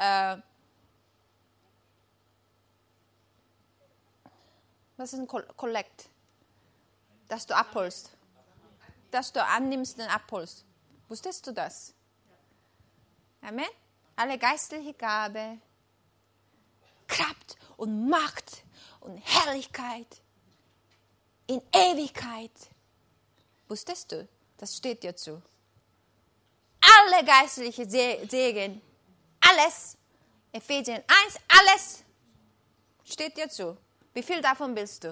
was ist ein Kollekt? Dass du abholst. Dass du annimmst und abholst. Wusstest du das? Amen. Alle geistliche Gabe, Kraft und Macht und Herrlichkeit in Ewigkeit. Wusstest du? Das steht dir zu. Alle geistliche Segen, alles, Epheser 1, alles steht dir zu. Wie viel davon willst du?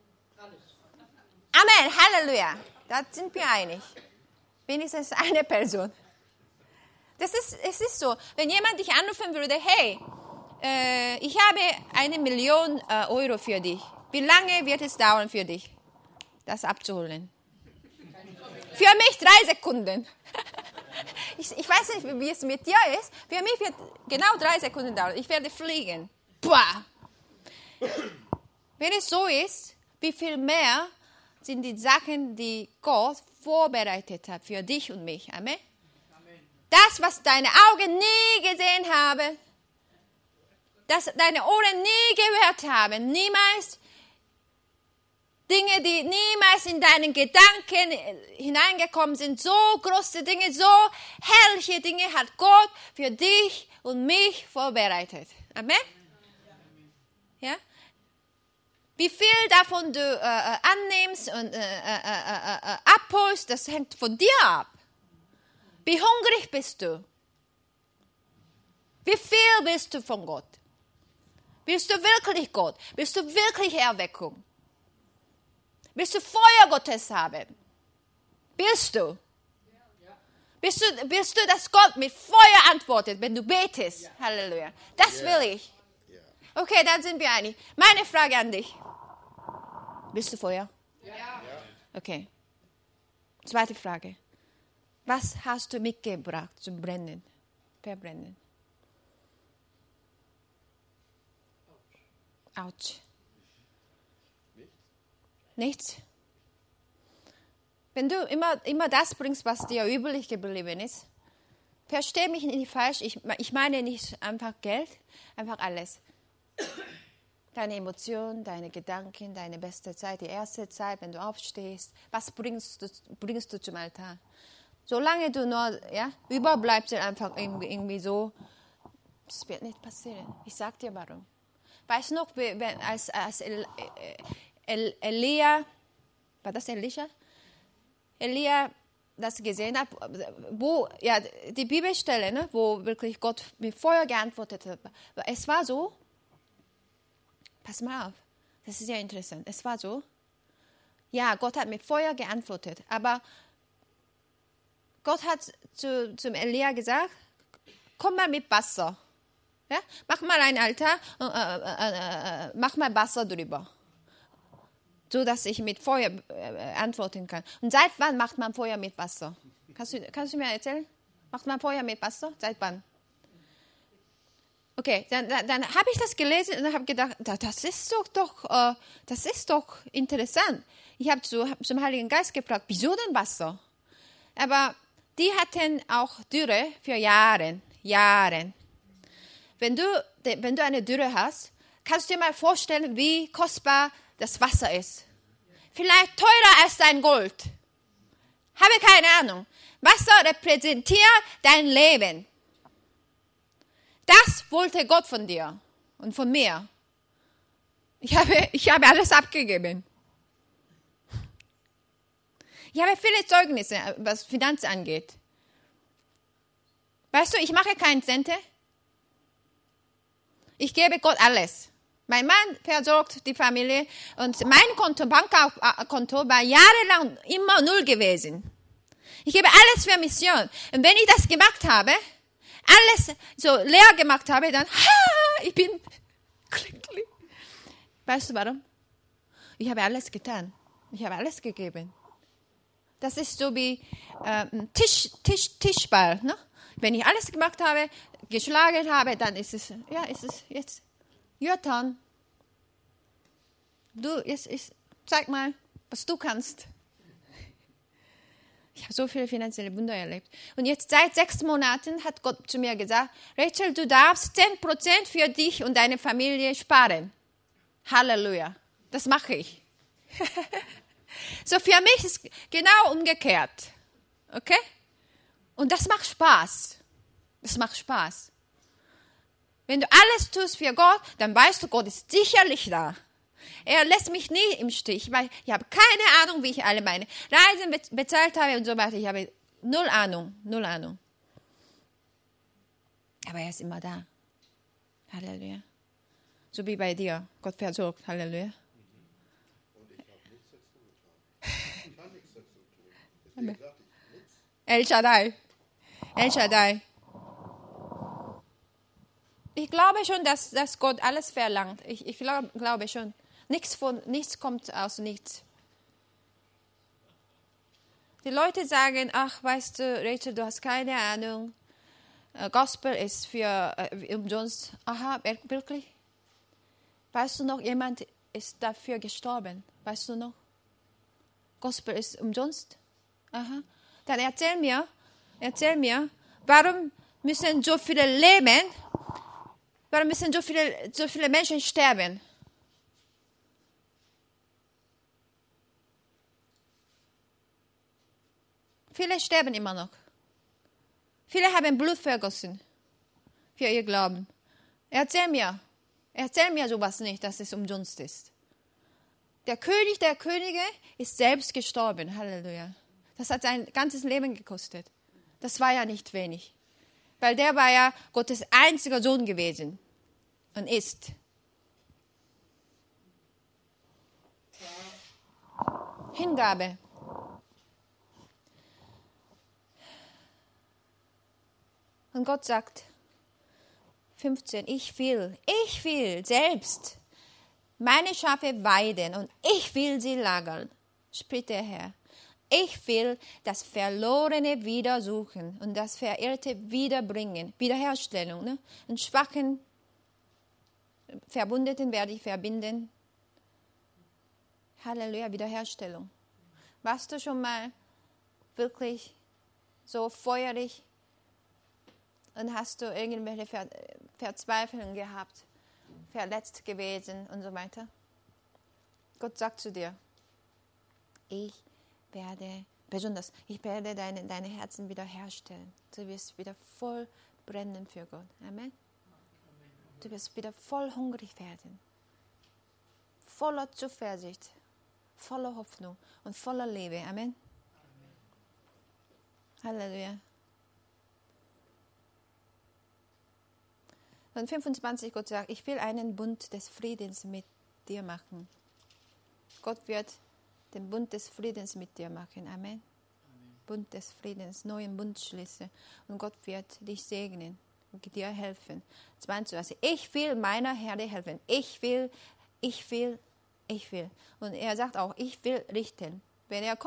Amen, Halleluja. Da sind wir einig. Wenigstens eine Person. Es ist so, wenn jemand dich anrufen würde, hey, ich habe 1 Million Euro für dich. Wie lange wird es dauern für dich, das abzuholen? Für mich 3 Sekunden. Ich weiß nicht, wie es mit dir ist. Für mich wird genau 3 Sekunden dauern. Ich werde fliegen. Boah. Wenn es so ist, wie viel mehr sind die Sachen, die Gott vorbereitet hat für dich und mich. Amen. Das, was deine Augen nie gesehen haben, das deine Ohren nie gehört haben, niemals Dinge, die niemals in deinen Gedanken hineingekommen sind, so große Dinge, so herrliche Dinge hat Gott für dich und mich vorbereitet. Amen? Ja? Wie viel davon du annimmst und abholst, das hängt von dir ab. Wie hungrig bist du? Wie viel willst du von Gott? Willst du wirklich Gott? Willst du wirklich Erweckung? Willst du Feuer Gottes haben? Willst du? Willst du, dass Gott mit Feuer antwortet, wenn du betest? Ja. Halleluja. Das will ich. Okay, dann sind wir einig. Meine Frage an dich. Willst du Feuer? Ja. Okay. Zweite Frage. Was hast du mitgebracht zum Brennen? verbrennen. Autsch. Nichts? Wenn du immer das bringst, was dir übrig geblieben ist, versteh mich nicht falsch, ich meine nicht einfach Geld, einfach alles. Deine Emotionen, deine Gedanken, deine beste Zeit, die erste Zeit, wenn du aufstehst, was bringst du zum Altar? Solange du nur überbleibst, einfach irgendwie so, das wird nicht passieren. Ich sag dir warum. Weißt du noch, als Elia, war das Elisha? Elia das gesehen hat, wo, die Bibelstelle, ne, wo wirklich Gott mit Feuer geantwortet hat. Es war so, pass mal auf, das ist ja interessant, es war so, ja, Gott hat mit Feuer geantwortet, aber Gott hat zum Elia gesagt, komm mal mit Wasser, ja? Mach mal ein Altar, mach mal Wasser drüber. So dass ich mit Feuer antworten kann. Und seit wann macht man Feuer mit Wasser? Kannst du mir erzählen? Macht man Feuer mit Wasser? Seit wann? Okay, dann habe ich das gelesen und habe gedacht, das ist doch interessant. Ich habe zum Heiligen Geist gefragt, wieso denn Wasser? Aber die hatten auch Dürre für Jahre. Wenn du eine Dürre hast, kannst du dir mal vorstellen, wie kostbar das Wasser ist. Vielleicht teurer als dein Gold. Habe keine Ahnung. Wasser repräsentiert dein Leben. Das wollte Gott von dir und von mir. Ich habe alles abgegeben. Ich habe viele Zeugnisse, was Finanzen angeht. Weißt du, ich mache keinen Cent. Ich gebe Gott alles. Mein Mann versorgt die Familie und mein Bankkonto war jahrelang immer 0 gewesen. Ich gebe alles für Mission. Und wenn ich das gemacht habe, alles so leer gemacht habe, dann, ich bin glücklich. Weißt du warum? Ich habe alles getan. Ich habe alles gegeben. Das ist so wie Tischball. Ne? Wenn ich alles gemacht habe, geschlagen habe, dann ist es jetzt your turn. Zeig mal, was du kannst. Ich habe so viele finanzielle Wunder erlebt. Und jetzt seit 6 Monaten hat Gott zu mir gesagt, Rachel, du darfst 10% für dich und deine Familie sparen. Halleluja. Das mache ich. So für mich ist genau umgekehrt. Okay? Und das macht Spaß. Das macht Spaß. Wenn du alles tust für Gott, dann weißt du, Gott ist sicherlich da. Er lässt mich nie im Stich, weil ich habe keine Ahnung, wie ich alle meine Reisen bezahlt habe und so weiter. Ich habe null Ahnung. Aber er ist immer da. Halleluja. So wie bei dir. Gott versorgt. Halleluja. Und ich habe nichts dazu getan. Ich kann nichts dazu tun. Deswegen sagte ich nichts. El Shaddai. Ich glaube schon, dass Gott alles verlangt. Ich glaube schon. Nichts kommt aus nichts. Die Leute sagen, ach, weißt du, Rachel, du hast keine Ahnung. Gospel ist für umsonst. Aha, wirklich? Weißt du noch, jemand ist dafür gestorben. Weißt du noch? Gospel ist umsonst. Aha. Dann erzähl mir, warum müssen so viele leben? Warum müssen so viele Menschen sterben? Viele sterben immer noch. Viele haben Blut vergossen für ihr Glauben. Erzähl mir sowas nicht, dass es umsonst ist. Der König der Könige ist selbst gestorben. Halleluja. Das hat sein ganzes Leben gekostet. Das war ja nicht wenig. Weil der war ja Gottes einziger Sohn gewesen und ist. Hingabe. Und Gott sagt, 15, ich will selbst meine Schafe weiden und ich will sie lagern, spricht der Herr. Ich will das Verlorene wieder suchen und das Verirrte wiederbringen. Wiederherstellung. Ne? Und Schwachen, Verbundeten werde ich verbinden. Halleluja, Wiederherstellung. Warst du schon mal wirklich so feurig und hast du irgendwelche Verzweiflungen gehabt, verletzt gewesen und so weiter? Gott sagt zu dir, ich werde deine Herzen wiederherstellen. Du wirst wieder voll brennen für Gott. Amen. Du wirst wieder voll hungrig werden. Voller Zuversicht, voller Hoffnung und voller Liebe. Amen. Halleluja. Und 25, Gott sagt, ich will einen Bund des Friedens mit dir machen. Gott wird den Bund des Friedens mit dir machen. Amen. Amen. Bund des Friedens, neuen Bund schließen. Und Gott wird dich segnen und dir helfen. 22. Ich will meiner Herde helfen. Ich will. Und er sagt auch, ich will richten. Wenn er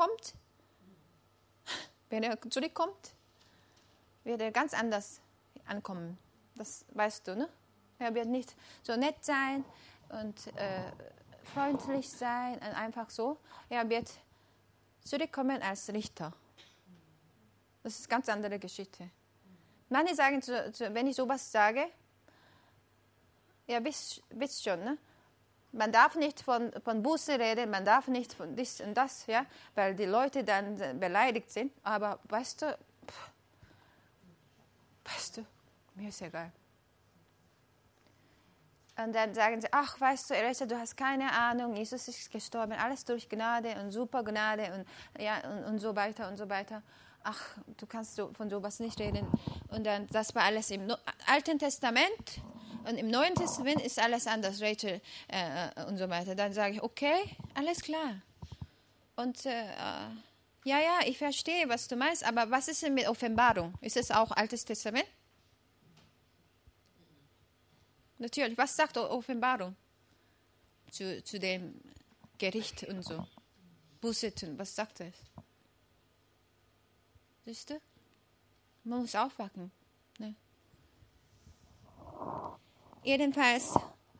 zurückkommt, wird er ganz anders ankommen. Das weißt du, ne? Er wird nicht so nett sein und freundlich sein und einfach so. Er wird zurückkommen als Richter. Das ist eine ganz andere Geschichte. Manche sagen, wenn ich sowas sage, ja, wisst schon, ne? Man darf nicht von Buße reden, man darf nicht von dies und das, ja, weil die Leute dann beleidigt sind. Aber weißt du, mir ist egal. Und dann sagen sie, ach, weißt du, Elisa, du hast keine Ahnung, Jesus ist gestorben, alles durch Gnade und super Gnade und so weiter und so weiter. Ach, du kannst von sowas nicht reden. Und dann, das war alles im Alten Testament und im Neuen Testament ist alles anders, Rachel und so weiter. Dann sage ich, okay, alles klar. Und ja, ich verstehe, was du meinst, aber was ist denn mit Offenbarung? Ist es auch Altes Testament? Natürlich, was sagt Offenbarung zu dem Gericht und so? Buße tun, was sagt es? Siehst du? Man muss aufwachen. Ne? Jedenfalls,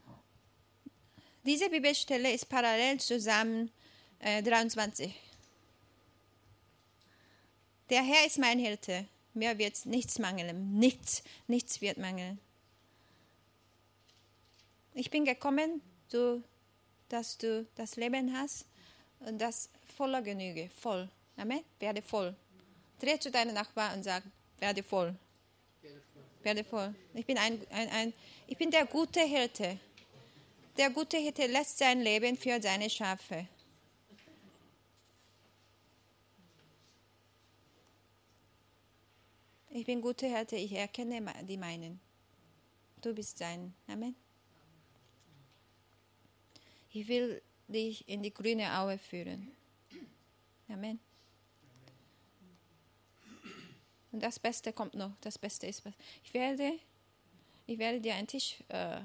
diese Bibelstelle ist parallel zusammen 23. Der Herr ist mein Hirte, mir wird nichts mangeln, nichts wird mangeln. Ich bin gekommen, dass du das Leben hast und das voller Genüge, voll. Amen? Werde voll. Dreh zu deinem Nachbarn und sag, werde voll. Werde voll. Ich bin der gute Hirte. Der gute Hirte lässt sein Leben für seine Schafe. Ich bin guter Hirte, ich erkenne die meinen. Du bist sein. Amen. Ich will dich in die grüne Aue führen. Amen. Und das Beste kommt noch. Das Beste ist, ich werde dir einen Tisch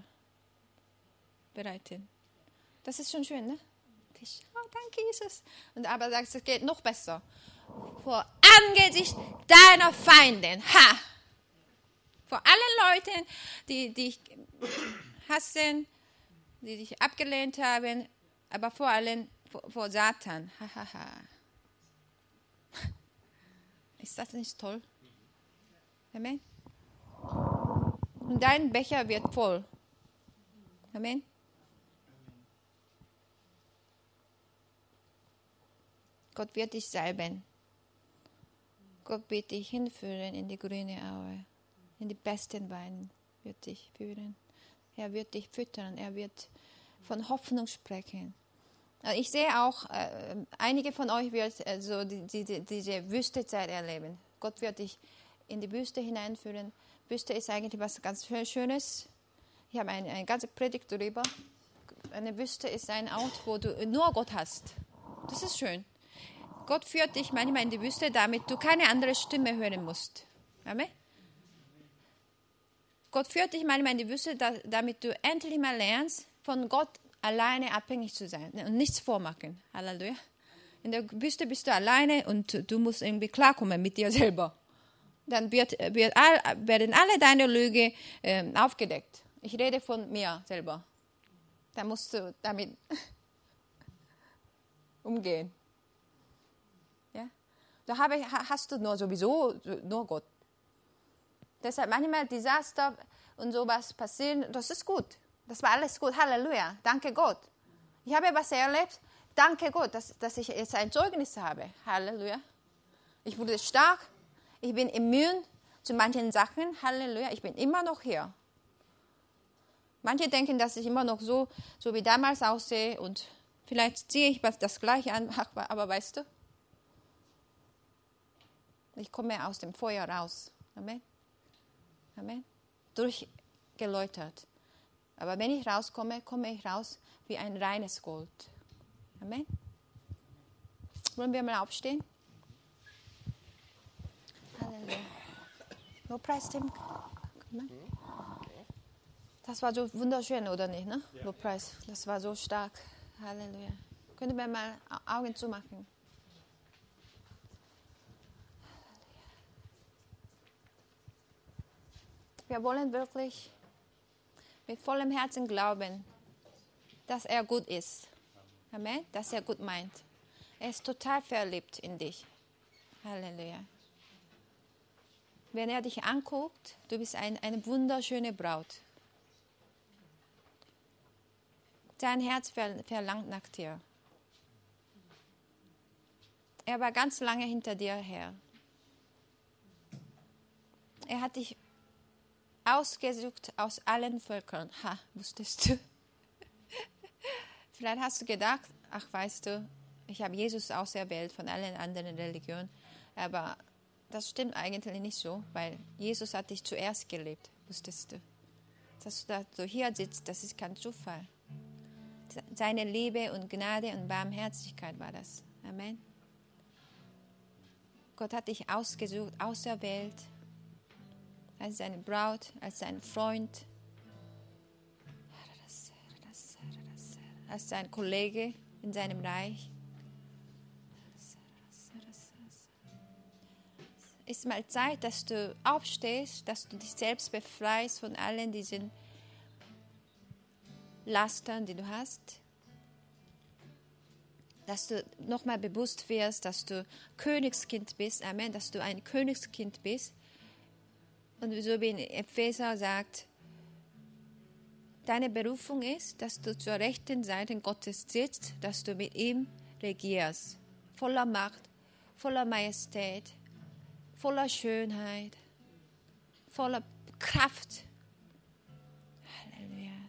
bereiten. Das ist schon schön, ne? Tisch. Oh, danke, Jesus. Und aber sagst, es geht noch besser. Vor Angesicht deiner Feinden. Ha! Vor allen Leuten, die dich hassen, die dich abgelehnt haben, aber vor allem vor Satan. Ha, ha, ha. Ist das nicht toll? Amen. Und dein Becher wird voll. Amen. Gott wird dich salben. Gott wird dich hinführen in die grüne Aue. In die besten Weine wird dich führen. Er wird dich füttern. Er wird von Hoffnung sprechen. Ich sehe auch, einige von euch wird so diese Wüstezeit erleben. Gott wird dich in die Wüste hineinführen. Wüste ist eigentlich was ganz Schönes. Ich habe eine ganze Predigt darüber. Eine Wüste ist ein Ort, wo du nur Gott hast. Das ist schön. Gott führt dich manchmal in die Wüste, damit du keine andere Stimme hören musst. Amen. Gott führt dich manchmal in die Wüste, damit du endlich mal lernst, von Gott alleine abhängig zu sein und nichts vormachen. Halleluja. In der Wüste bist du alleine und du musst irgendwie klarkommen mit dir selber. Dann werden alle deine Lügen aufgedeckt. Ich rede von mir selber. Dann musst du damit umgehen. Ja? Da hast du sowieso nur Gott. Deshalb manchmal Desaster und sowas passieren, das ist gut. Das war alles gut. Halleluja. Danke Gott. Ich habe was erlebt. Danke Gott, dass ich jetzt ein Zeugnis habe. Halleluja. Ich wurde stark. Ich bin immun zu manchen Sachen. Halleluja. Ich bin immer noch hier. Manche denken, dass ich immer noch so wie damals aussehe und vielleicht ziehe ich das Gleiche an, aber weißt du, ich komme aus dem Feuer raus. Amen. Amen. Durchgeläutert. Aber wenn ich rauskomme, komme ich raus wie ein reines Gold. Amen. Wollen wir mal aufstehen? Halleluja. Lobpreisteam. Das war so wunderschön, oder nicht? Ne? Ja. Lobpreis. Das war so stark. Halleluja. Können wir mal Augen zumachen? Wir wollen wirklich mit vollem Herzen glauben, dass er gut ist. Amen. Dass er gut meint. Er ist total verliebt in dich. Halleluja. Wenn er dich anguckt, du bist eine wunderschöne Braut. Sein Herz verlangt nach dir. Er war ganz lange hinter dir her. Er hat dich ausgesucht aus allen Völkern. Ha, wusstest du? Vielleicht hast du gedacht, ach weißt du, ich habe Jesus auserwählt von allen anderen Religionen. Aber das stimmt eigentlich nicht so, weil Jesus hat dich zuerst geliebt, wusstest du. Dass du da so hier sitzt, das ist kein Zufall. Seine Liebe und Gnade und Barmherzigkeit war das. Amen. Gott hat dich ausgesucht, auserwählt, als seine Braut, als sein Freund, als sein Kollege in seinem Reich. Es ist mal Zeit, dass du aufstehst, dass du dich selbst befreist von allen diesen Lastern, die du hast. Dass du nochmal bewusst wirst, dass du Königskind bist. Amen, dass du ein Königskind bist. Und so wie in Epheser sagt, deine Berufung ist, dass du zur rechten Seite Gottes sitzt, dass du mit ihm regierst. Voller Macht, voller Majestät, voller Schönheit, voller Kraft. Halleluja.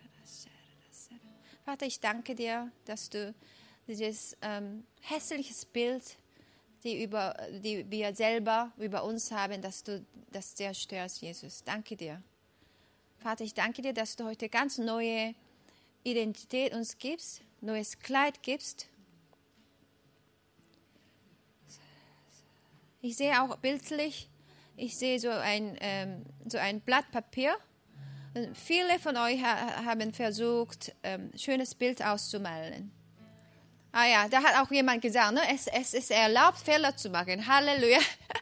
Vater, ich danke dir, dass du dieses hässliches Bild, die wir selber über uns haben, dass du das zerstörst, Jesus. Danke dir. Vater, ich danke dir, dass du heute ganz neue Identität uns gibst, neues Kleid gibst. Ich sehe auch bildlich, ich sehe so ein Blatt Papier. Und viele von euch haben versucht, ein schönes Bild auszumalen. Ah ja, da hat auch jemand gesagt, ne? Es ist erlaubt, Fehler zu machen. Halleluja.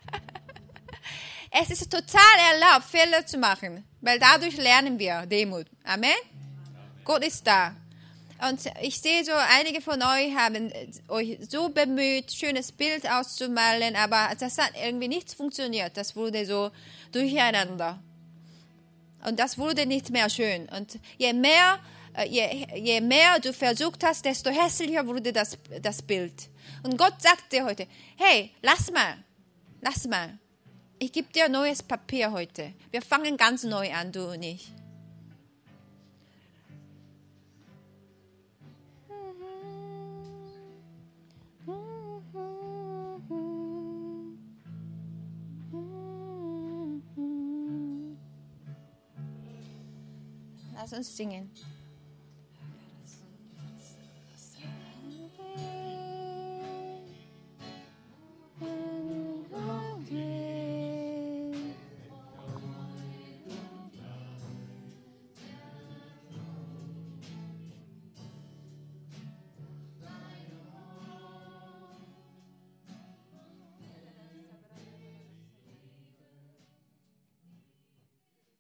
Es ist total erlaubt, Fehler zu machen, weil dadurch lernen wir Demut. Amen? Gott ist da. Und ich sehe so, einige von euch haben euch so bemüht, schönes Bild auszumalen, aber das hat irgendwie nichts funktioniert. Das wurde so durcheinander. Und das wurde nicht mehr schön. Und je mehr du versucht hast, desto hässlicher wurde das Bild. Und Gott sagt dir heute, hey, lass mal. Ich gebe dir neues Papier heute. Wir fangen ganz neu an, du und ich. Lass uns singen.